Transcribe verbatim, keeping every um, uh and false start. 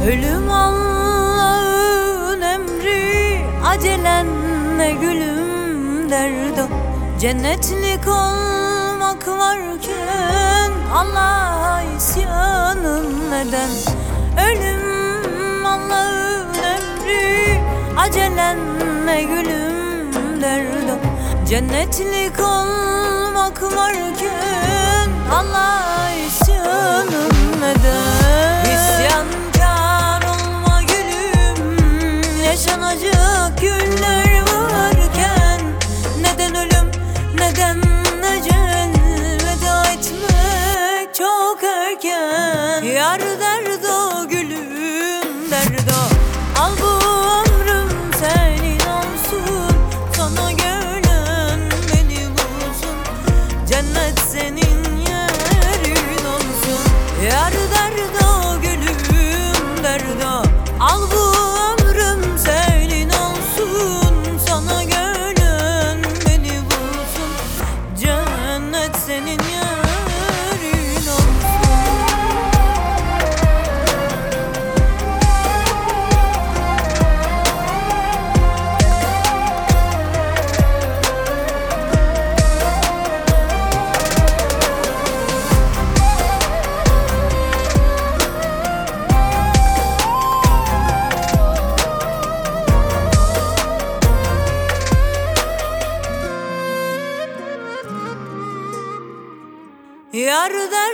Ölüm Allah'ın emri, acelenle gülüm derdo. Cennetlik olmak varken Allah'a isyanın neden? Ölüm Allah'ın emri, acelenle gülüm derdo. Cennetlik olmak varken Allah'a isyanın neden? İsyankar olma gülüm, yaşanacak günler varken. Neden ölüm, neden ecel, veda etmek çok erken. Yar derdo gülüm derdo, al bu ömrüm senin olsun. Sana gelen beni bulsun, cennet senin yerin olsun. Yar derdo gülüm derdo, al bu ömrüm senin olsun. Sana gelen beni bulsun, cennet senin yerin olsun. Yar